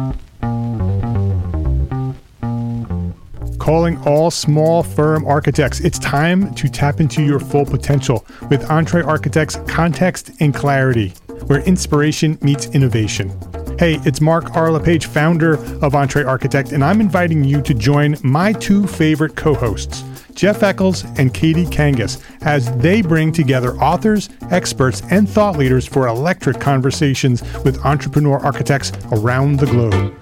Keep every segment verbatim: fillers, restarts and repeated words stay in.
Calling all small firm architects. It's time to tap into your full potential with Entre Architects Context and Clarity, where inspiration meets innovation. Hey, it's Mark R. LePage, founder of Entre Architect, and I'm inviting you to join my two favorite co-hosts, Jeff Eccles and Katie Kangas, as they bring together authors, experts, and thought leaders for electric conversations with entrepreneur architects around the globe.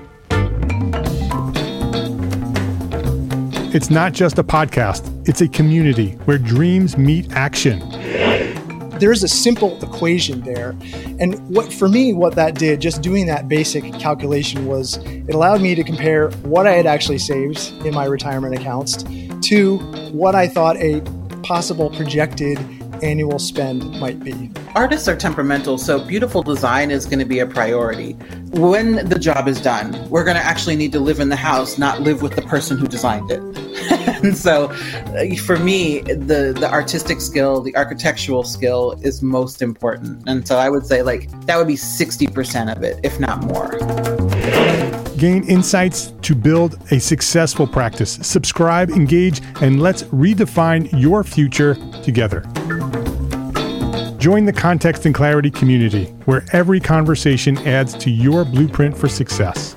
It's not just a podcast, it's a community where dreams meet action. There's a simple equation there. And what for me, what that did, just doing that basic calculation, was it allowed me to compare what I had actually saved in my retirement accounts to what I thought a possible projected annual spend might be. Artists are temperamental, so beautiful design is going to be a priority. When the job is done, we're going to actually need to live in the house, not live with the person who designed it. And so uh, for me, the, the artistic skill, the architectural skill is most important. And so I would say like that would be sixty percent of it, if not more. Gain insights to build a successful practice. Subscribe, engage, and let's redefine your future together. Join the Context and Clarity community, where every conversation adds to your blueprint for success.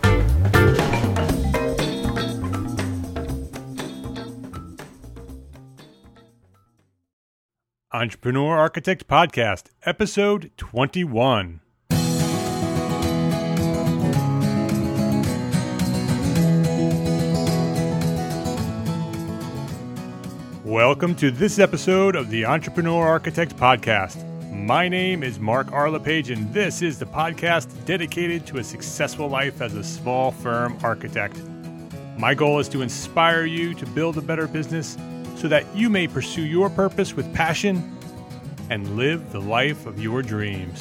Entrepreneur Architect Podcast, episode twenty-one. Welcome to this episode of the Entrepreneur Architect Podcast. My name is Mark R. LePage, and this is the podcast dedicated to a successful life as a small firm architect. My goal is to inspire you to build a better business so that you may pursue your purpose with passion and live the life of your dreams.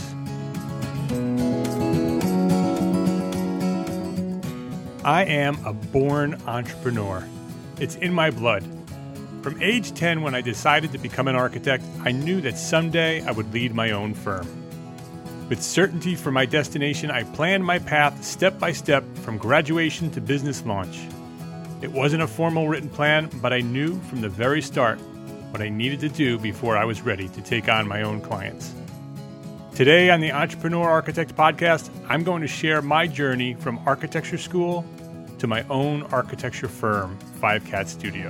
I am a born entrepreneur. It's in my blood. From age ten, when I decided to become an architect, I knew that someday I would lead my own firm. With certainty for my destination, I planned my path step by step from graduation to business launch. It wasn't a formal written plan, but I knew from the very start what I needed to do before I was ready to take on my own clients. Today on the Entrepreneur Architect Podcast, I'm going to share my journey from architecture school to my own architecture firm, Five Cat Studio.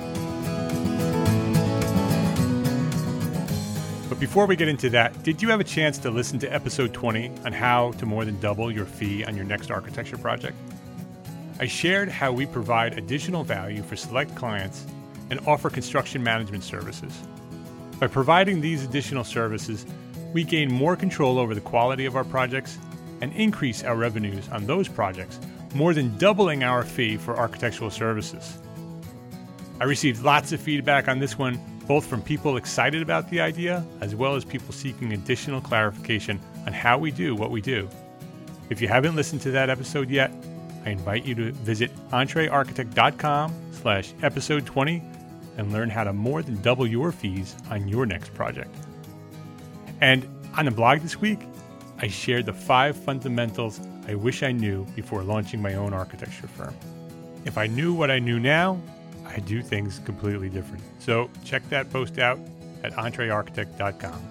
But before we get into that, did you have a chance to listen to episode twenty on how to more than double your fee on your next architecture project? I shared how we provide additional value for select clients and offer construction management services. By providing these additional services, we gain more control over the quality of our projects and increase our revenues on those projects, more than doubling our fee for architectural services. I received lots of feedback on this one, both from people excited about the idea, as well as people seeking additional clarification on how we do what we do. If you haven't listened to that episode yet, I invite you to visit entrearchitect.com slash episode 20 and learn how to more than double your fees on your next project. And on the blog this week, I shared the five fundamentals I wish I knew before launching my own architecture firm. If I knew what I knew now, I'd do things completely different. So check that post out at entrearchitect dot com.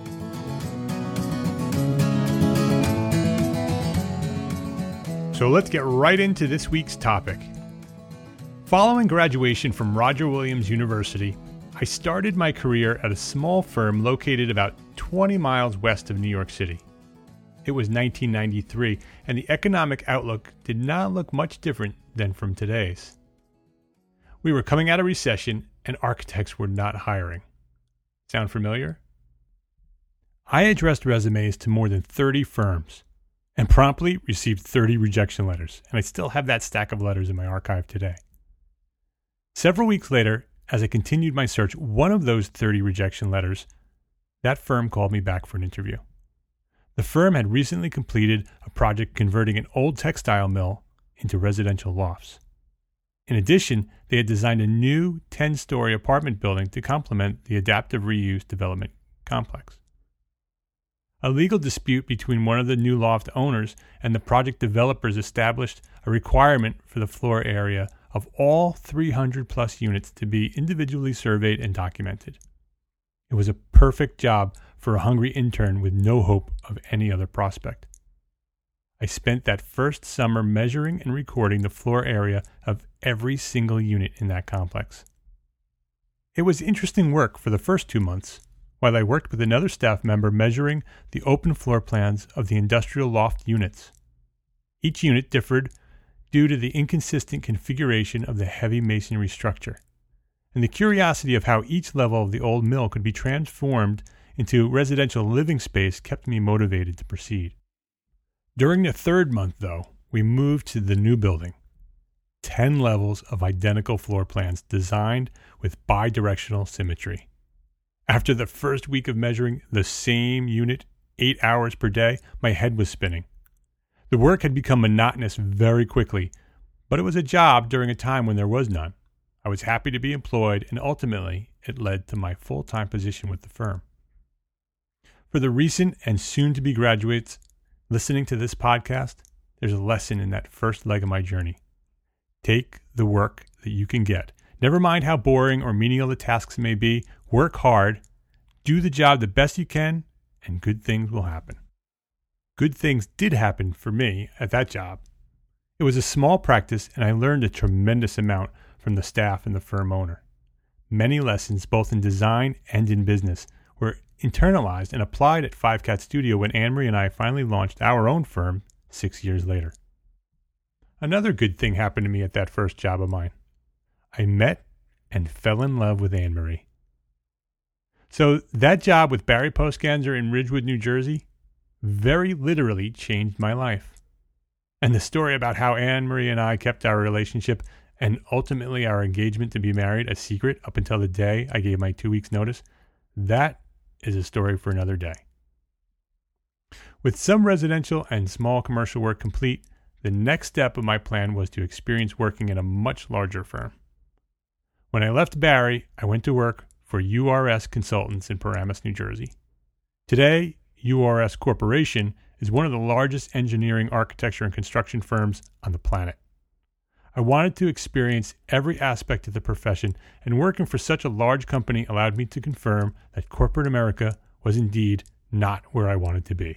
So let's get right into this week's topic. Following graduation from Roger Williams University, I started my career at a small firm located about twenty miles west of New York City. It was nineteen ninety-three, and the economic outlook did not look much different than from today's. We were coming out of recession, and architects were not hiring. Sound familiar? I addressed resumes to more than thirty firms and promptly received thirty rejection letters, and I still have that stack of letters in my archive today. Several weeks later, as I continued my search, one of those thirty rejection letters, that firm called me back for an interview. The firm had recently completed a project converting an old textile mill into residential lofts. In addition, they had designed a new ten-story apartment building to complement the adaptive reuse development complex. A legal dispute between one of the new loft owners and the project developers established a requirement for the floor area of all three hundred plus units to be individually surveyed and documented. It was a perfect job for a hungry intern with no hope of any other prospect. I spent that first summer measuring and recording the floor area of every single unit in that complex. It was interesting work for the first two months, while I worked with another staff member measuring the open floor plans of the industrial loft units. Each unit differed due to the inconsistent configuration of the heavy masonry structure, and the curiosity of how each level of the old mill could be transformed into residential living space kept me motivated to proceed. During the third month, though, we moved to the new building. Ten levels of identical floor plans designed with bidirectional symmetry. After the first week of measuring the same unit eight hours per day, my head was spinning. The work had become monotonous very quickly, but it was a job during a time when there was none. I was happy to be employed, and ultimately it led to my full-time position with the firm. For the recent and soon-to-be graduates listening to this podcast, there's a lesson in that first leg of my journey. Take the work that you can get. Never mind how boring or menial the tasks may be. Work hard, do the job the best you can, and good things will happen. Good things did happen for me at that job. It was a small practice, and I learned a tremendous amount from the staff and the firm owner. Many lessons, both in design and in business, were internalized and applied at Five Cat Studio when Anne-Marie and I finally launched our own firm six years later. Another good thing happened to me at that first job of mine. I met and fell in love with Anne-Marie. So that job with Barry Postganzer in Ridgewood, New Jersey, very literally changed my life. And the story about how Anne-Marie and I kept our relationship and ultimately our engagement to be married a secret up until the day I gave my two weeks notice, that is a story for another day. With some residential and small commercial work complete, the next step of my plan was to experience working in a much larger firm. When I left Barry, I went to work for U R S Consultants in Paramus, New Jersey. Today, U R S Corporation is one of the largest engineering, architecture, and construction firms on the planet. I wanted to experience every aspect of the profession, and working for such a large company allowed me to confirm that corporate America was indeed not where I wanted to be.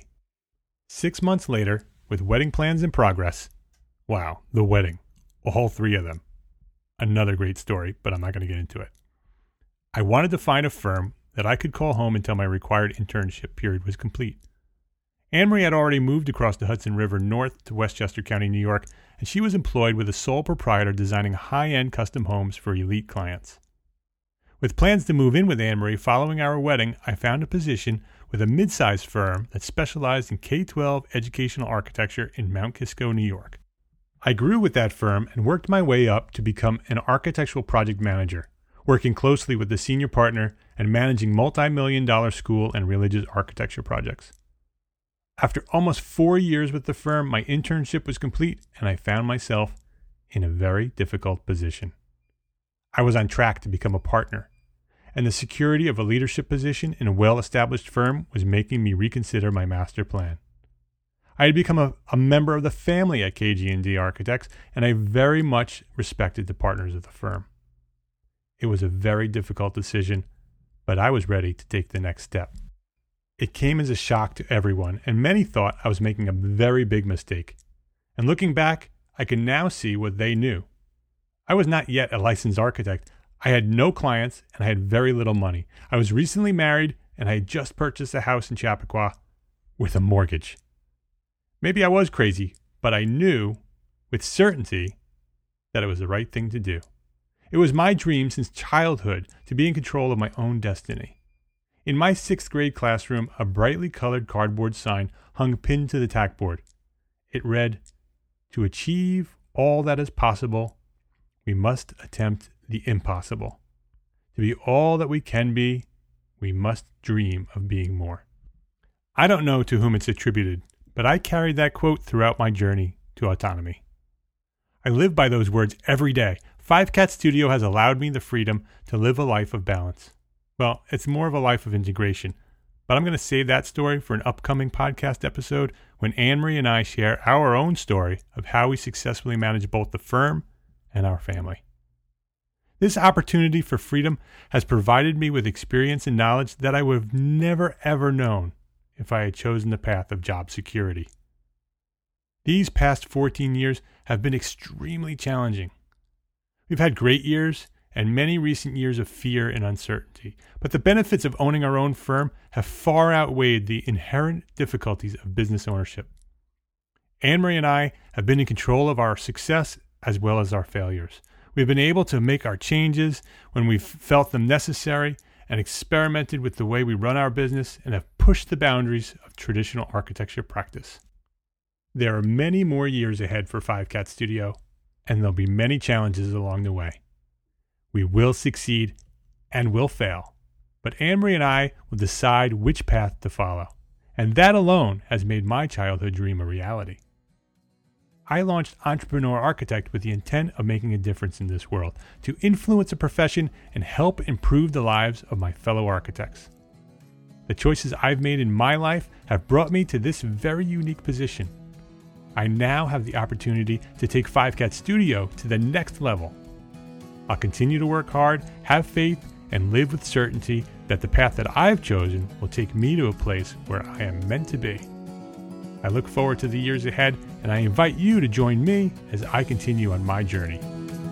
Six months later, with wedding plans in progress, wow, the wedding, all three of them. Another great story, but I'm not going to get into it. I wanted to find a firm that I could call home until my required internship period was complete. Anne-Marie had already moved across the Hudson River north to Westchester County, New York, and she was employed with a sole proprietor designing high-end custom homes for elite clients. With plans to move in with Anne-Marie following our wedding, I found a position with a mid-sized firm that specialized in K twelve educational architecture in Mount Kisco, New York. I grew with that firm and worked my way up to become an architectural project manager, working closely with the senior partner and managing multi-million dollar school and religious architecture projects. After almost four years with the firm, my internship was complete, and I found myself in a very difficult position. I was on track to become a partner, and the security of a leadership position in a well-established firm was making me reconsider my master plan. I had become a, a member of the family at K G and D Architects, and I very much respected the partners of the firm. It was a very difficult decision, but I was ready to take the next step. It came as a shock to everyone, and many thought I was making a very big mistake. And looking back, I can now see what they knew. I was not yet a licensed architect. I had no clients, and I had very little money. I was recently married, and I had just purchased a house in Chappaqua with a mortgage. Maybe I was crazy, but I knew with certainty that it was the right thing to do. It was my dream since childhood to be in control of my own destiny. In my sixth grade classroom, a brightly colored cardboard sign hung pinned to the tackboard. It read, "To achieve all that is possible, we must attempt the impossible. To be all that we can be, we must dream of being more." I don't know to whom it's attributed, but I carried that quote throughout my journey to autonomy. I live by those words every day. Five Cat Studio has allowed me the freedom to live a life of balance. Well, it's more of a life of integration, But I'm going to save that story for an upcoming podcast episode when Anne-Marie and I share our own story of how we successfully manage both the firm and our family. This opportunity for freedom has provided me with experience and knowledge that I would have never ever known if I had chosen the path of job security. These past fourteen years have been extremely challenging. We've had great years and many recent years of fear and uncertainty, but the benefits of owning our own firm have far outweighed the inherent difficulties of business ownership. Anne-Marie and I have been in control of our success as well as our failures. We've been able to make our changes when we've felt them necessary and experimented with the way we run our business and have pushed the boundaries of traditional architecture practice. There are many more years ahead for Five Cat Studio, and there'll be many challenges along the way. We will succeed and will fail, but Anne-Marie and I will decide which path to follow, and that alone has made my childhood dream a reality. I launched Entrepreneur Architect with the intent of making a difference in this world, to influence a profession and help improve the lives of my fellow architects. The choices I've made in my life have brought me to this very unique position. I now have the opportunity to take Five Cat Studio to the next level. I'll continue to work hard, have faith, and live with certainty that the path that I've chosen will take me to a place where I am meant to be. I look forward to the years ahead, and I invite you to join me as I continue on my journey.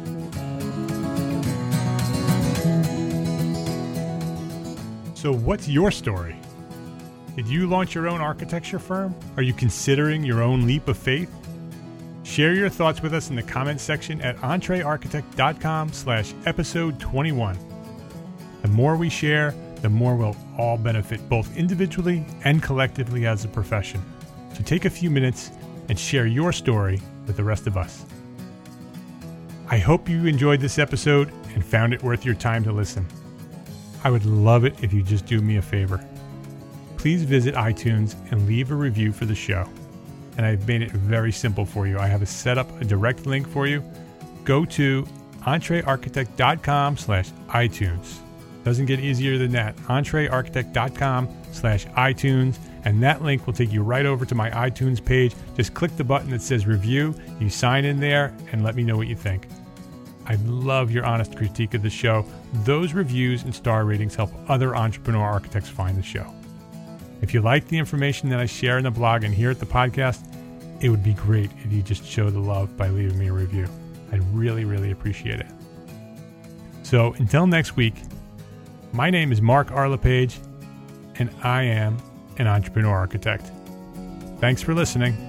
So what's your story? Did you launch your own architecture firm? Are you considering your own leap of faith? Share your thoughts with us in the comments section at entrearchitect.com slash episode 21. The more we share, the more we'll all benefit both individually and collectively as a profession. So take a few minutes and share your story with the rest of us. I hope you enjoyed this episode and found it worth your time to listen. I would love it if you just do me a favor. Please visit iTunes and leave a review for the show. And I've made it very simple for you. I have a set up a direct link for you. Go to entrearchitect.com slash iTunes. Doesn't get easier than that. entrearchitect.com slash iTunes. And that link will take you right over to my iTunes page. Just click the button that says review. You sign in there and let me know what you think. I love your honest critique of the show. Those reviews and star ratings help other entrepreneur architects find the show. If you like the information that I share in the blog and here at the podcast, it would be great if you just show the love by leaving me a review. I'd really, really appreciate it. So until next week, my name is Mark R. LePage, and I am an entrepreneur architect. Thanks for listening.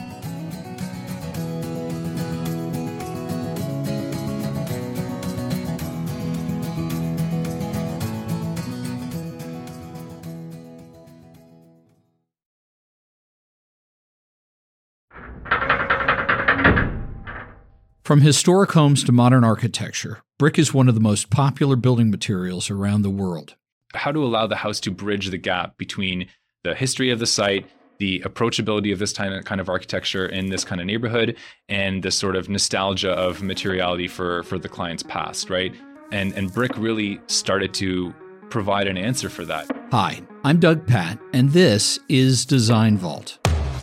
From historic homes to modern architecture, brick is one of the most popular building materials around the world. How to allow the house to bridge the gap between the history of the site, the approachability of this kind of architecture in this kind of neighborhood, and the sort of nostalgia of materiality for, for the client's past, right? And, and brick really started to provide an answer for that. Hi, I'm Doug Patt, and this is Design Vault.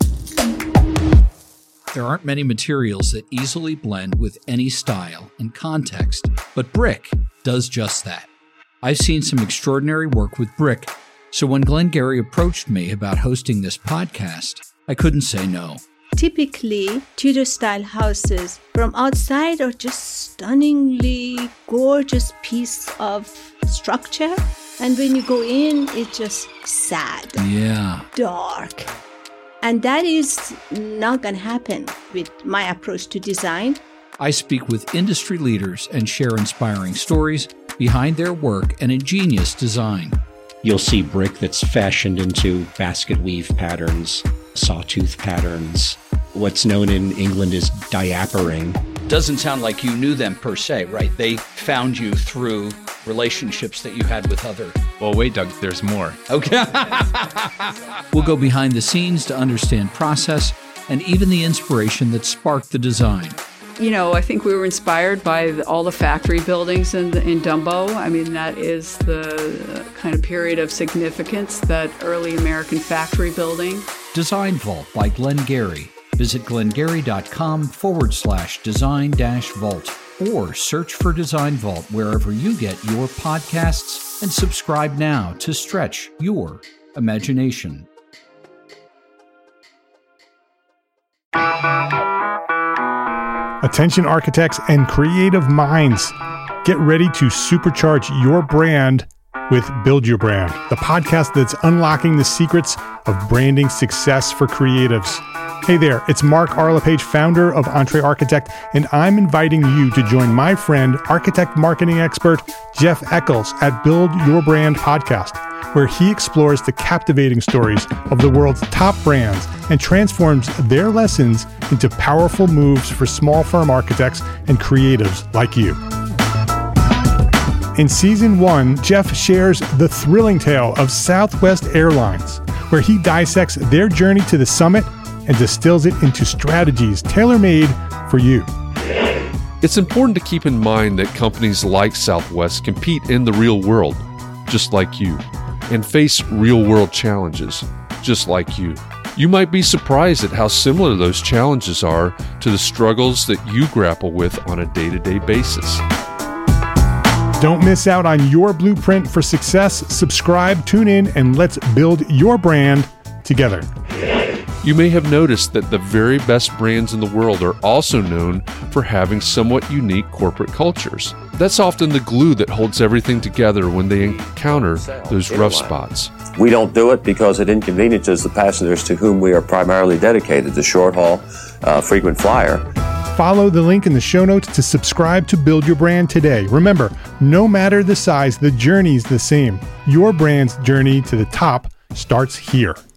There aren't many materials that easily blend with any style and context, but brick does just that. I've seen some extraordinary work with brick, so when Glenn Gary approached me about hosting this podcast, I couldn't say no. Typically, Tudor-style houses from outside are just stunningly gorgeous piece of structure, and when you go in, it's just sad, yeah, dark. And that is not going to happen with my approach to design. I speak with industry leaders and share inspiring stories behind their work and ingenious design. You'll see brick that's fashioned into basket weave patterns, sawtooth patterns. What's known in England as diapering. Doesn't sound like you knew them per se, right? They found you through relationships that you had with other... Well, wait, Doug, there's more. Okay. We'll go behind the scenes to understand process and even the inspiration that sparked the design. You know, I think we were inspired by the, all the factory buildings in, in Dumbo. I mean, that is the kind of period of significance, that early American factory building. Design Vault by Glengarry. Visit glengarry.com forward slash design dash vault or search for Design Vault wherever you get your podcasts and subscribe now to stretch your imagination. Attention architects and creative minds, get ready to supercharge your brand with Build Your Brand, the podcast that's unlocking the secrets of branding success for creatives. Hey there, it's Mark R. LePage, founder of Entre Architect, and I'm inviting you to join my friend, architect marketing expert Jeff Eccles at Build Your Brand podcast, where he explores the captivating stories of the world's top brands and transforms their lessons into powerful moves for small firm architects and creatives like you. In season one, Jeff shares the thrilling tale of Southwest Airlines, where he dissects their journey to the summit and distills it into strategies tailor-made for you. It's important to keep in mind that companies like Southwest compete in the real world, just like you, and face real-world challenges, just like you. You might be surprised at how similar those challenges are to the struggles that you grapple with on a day-to-day basis. Don't miss out on your blueprint for success. Subscribe, tune in, and let's build your brand together. You may have noticed that the very best brands in the world are also known for having somewhat unique corporate cultures. That's often the glue that holds everything together when they encounter those rough spots. We don't do it because it inconveniences the passengers to whom we are primarily dedicated, the short haul, uh, frequent flyer. Follow the link in the show notes to subscribe to Build Your Brand today. Remember, no matter the size, the journey's the same. Your brand's journey to the top starts here.